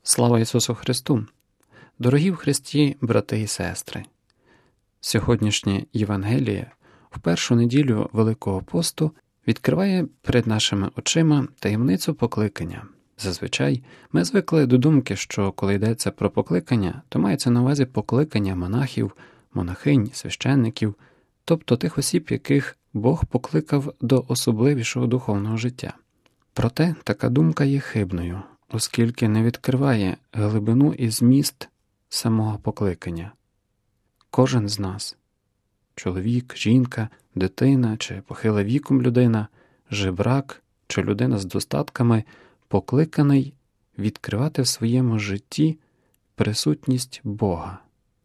Слава Ісусу Христу! Дорогі в Христі, брати і сестри! Сьогоднішнє Євангеліє в першу неділю Великого посту відкриває перед нашими очима таємницю покликання. Зазвичай ми звикли до думки, що коли йдеться про покликання, то мається на увазі покликання монахів, монахинь, священників, тобто тих осіб, яких Бог покликав до особливішого духовного життя. Проте така думка є хибною, оскільки не відкриває глибину і зміст самого покликання. Кожен з нас – чоловік, жінка, дитина чи похила віком людина, жебрак чи людина з достатками – покликаний відкривати в своєму житті присутність Бога.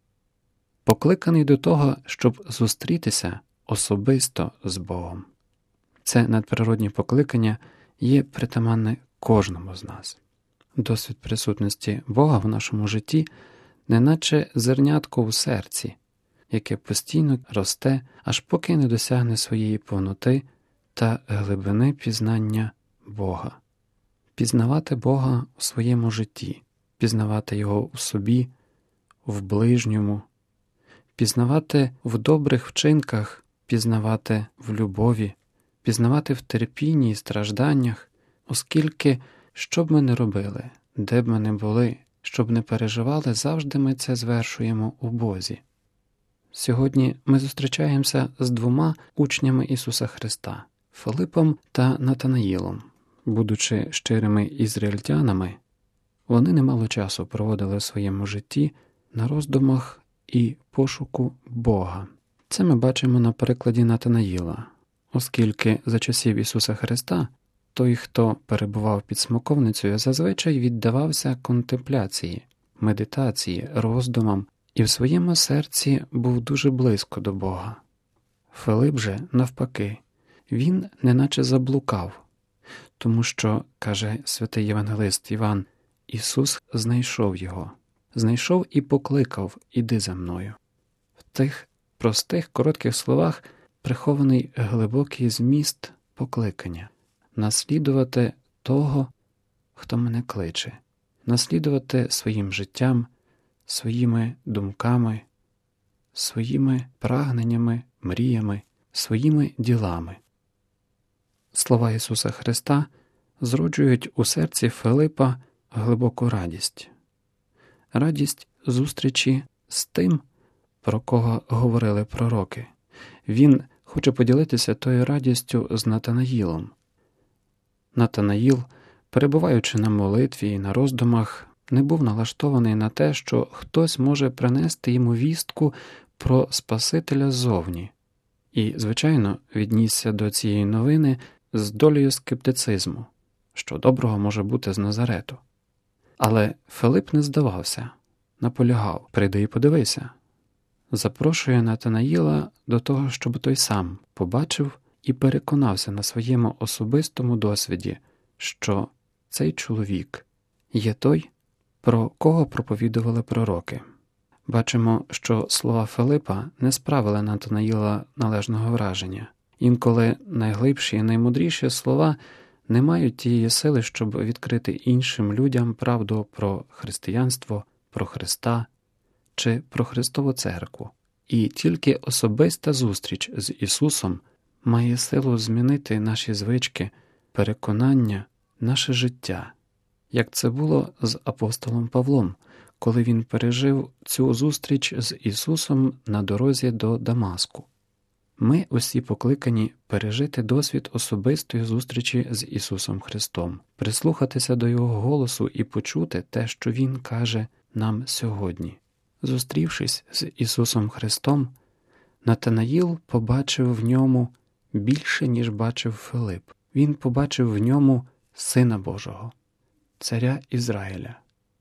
Покликаний до того, щоб зустрітися особисто з Богом. Це надприродні покликання є притаманне кожному з нас. Досвід присутності Бога в нашому житті неначе зернятко у серці, яке постійно росте, аж поки не досягне своєї повноти та глибини пізнання Бога. Пізнавати Бога у своєму житті, пізнавати Його у собі, в ближньому, пізнавати в добрих вчинках, пізнавати в любові, пізнавати в терпінні і стражданнях, оскільки, що б ми не робили, де б ми не були, що б не переживали, завжди ми це звершуємо у Бозі. Сьогодні ми зустрічаємося з двома учнями Ісуса Христа – Филипом та Натанаїлом. Будучи щирими ізраїльтянами, вони немало часу проводили в своєму житті на роздумах і пошуку Бога. Це ми бачимо на прикладі Натанаїла, оскільки за часів Ісуса Христа той, хто перебував під смоковницею, зазвичай віддавався контемпляції, медитації, роздумам і в своєму серці був дуже близько до Бога. Филип же, навпаки, він неначе заблукав, тому що, каже святий євангелист Іван, Ісус знайшов його, знайшов і покликав «Іди за мною». В тих простих, коротких словах прихований глибокий зміст покликання – наслідувати того, хто мене кличе, наслідувати своїм життям, своїми думками, своїми прагненнями, мріями, своїми ділами. Слова Ісуса Христа зроджують у серці Филипа глибоку радість. Радість зустрічі з тим, про кого говорили пророки. Він хоче поділитися тою радістю з Натанаїлом. Натанаїл, перебуваючи на молитві і на роздумах, не був налаштований на те, що хтось може принести йому вістку про Спасителя ззовні. І, звичайно, віднісся до цієї новини з долею скептицизму, що доброго може бути з Назарету. Але Филип не здавався, наполягав: «Прийди і подивися». Запрошує Натанаїла до того, щоб той сам побачив і переконався на своєму особистому досвіді, що цей чоловік є той, про кого проповідували пророки. Бачимо, що слова Филипа не справили на Натанаїла належного враження. Інколи найглибші і наймудріші слова не мають тієї сили, щоб відкрити іншим людям правду про християнство, про Христа чи про Христову церкву. І тільки особиста зустріч з Ісусом має силу змінити наші звички, переконання, наше життя, як це було з апостолом Павлом, коли він пережив цю зустріч з Ісусом на дорозі до Дамаску. Ми усі покликані пережити досвід особистої зустрічі з Ісусом Христом, прислухатися до Його голосу і почути те, що Він каже нам сьогодні. Зустрівшись з Ісусом Христом, Натанаїл побачив в ньому більше, ніж бачив Филип. Він побачив в ньому Сина Божого, Царя Ізраїля.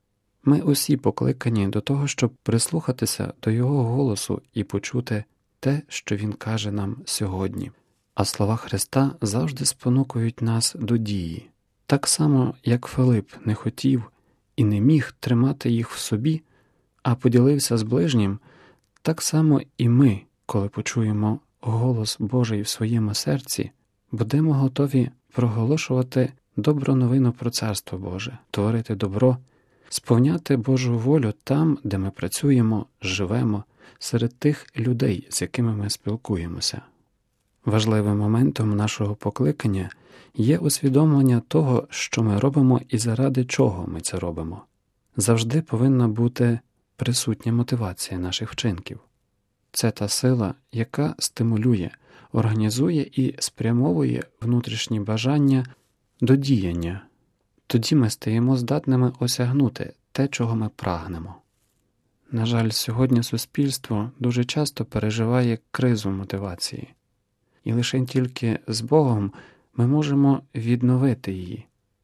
Ми усі покликані до того, щоб прислухатися до Його голосу і почути те, що Він каже нам сьогодні. А слова Христа завжди спонукують нас до дії. Так само, як Филип не хотів і не міг тримати їх в собі, а поділився з ближнім, так само і ми, коли почуємо голос Божий в своєму серці, будемо готові проголошувати добру новину про Царство Боже, творити добро, сповняти Божу волю там, де ми працюємо, живемо, серед тих людей, з якими ми спілкуємося. Важливим моментом нашого покликання є усвідомлення того, що ми робимо і заради чого ми це робимо. Завжди повинна бути присутня мотивація наших вчинків. Це та сила, яка стимулює, організує і спрямовує внутрішні бажання до діяння. Тоді ми стаємо здатними осягнути те, чого ми прагнемо. На жаль, сьогодні суспільство дуже часто переживає кризу мотивації. І лише тільки з Богом ми можемо відновити її,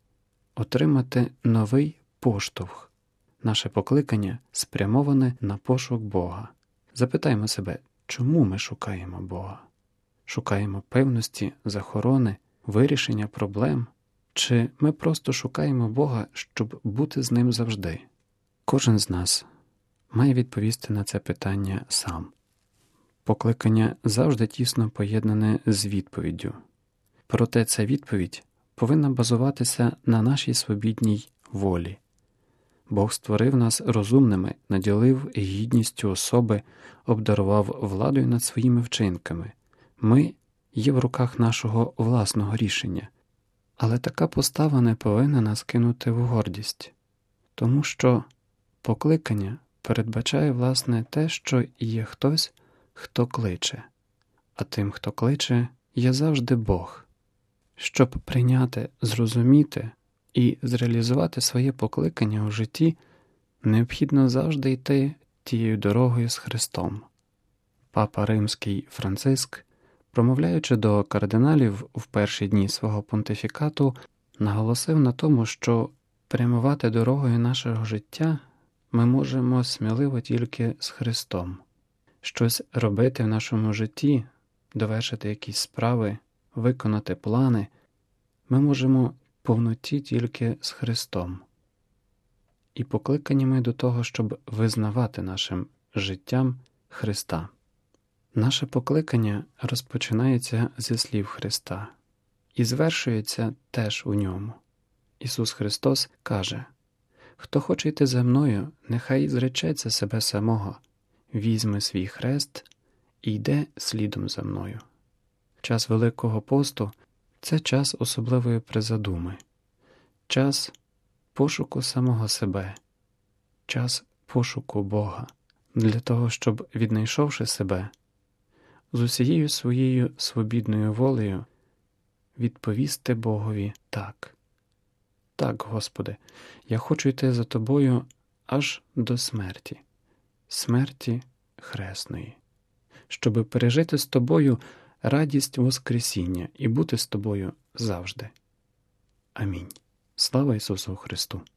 отримати новий поштовх. Наше покликання спрямоване на пошук Бога. Запитаймо себе, чому ми шукаємо Бога? Шукаємо певності, захорони, вирішення проблем? Чи ми просто шукаємо Бога, щоб бути з Ним завжди? Кожен з нас має відповісти на це питання сам. Покликання завжди тісно поєднане з відповіддю. Проте ця відповідь повинна базуватися на нашій свобідній волі. Бог створив нас розумними, наділив гідністю особи, обдарував владою над своїми вчинками. Ми є в руках нашого власного рішення. Але така постава не повинна нас кинути в гордість. Тому що покликання передбачає, власне, те, що є хтось, хто кличе. А тим, хто кличе, є завжди Бог. Щоб прийняти, зрозуміти і зреалізувати своє покликання у житті, необхідно завжди йти тією дорогою з Христом. Папа Римський Франциск, промовляючи до кардиналів в перші дні свого понтифікату, наголосив на тому, що прямувати дорогою нашого життя ми можемо сміливо тільки з Христом. Щось робити в нашому житті, довершити якісь справи, виконати плани, ми можемо в повноті тільки з Христом. І покликані ми до того, щоб визнавати нашим життям Христа. Наше покликання розпочинається зі слів Христа і звершується теж у ньому. Ісус Христос каже: «Хто хоче йти за мною, нехай зречеться себе самого, візьме свій хрест і йде слідом за мною». Час Великого посту – це час особливої призадуми, час пошуку самого себе, час пошуку Бога, для того, щоб, віднайшовши себе, з усією своєю свобідною волею відповісти Богові так. Так, Господи, я хочу йти за Тобою аж до смерті, смерті хресної, щоби пережити з Тобою радість Воскресіння і бути з Тобою завжди. Амінь. Слава Ісусу Христу!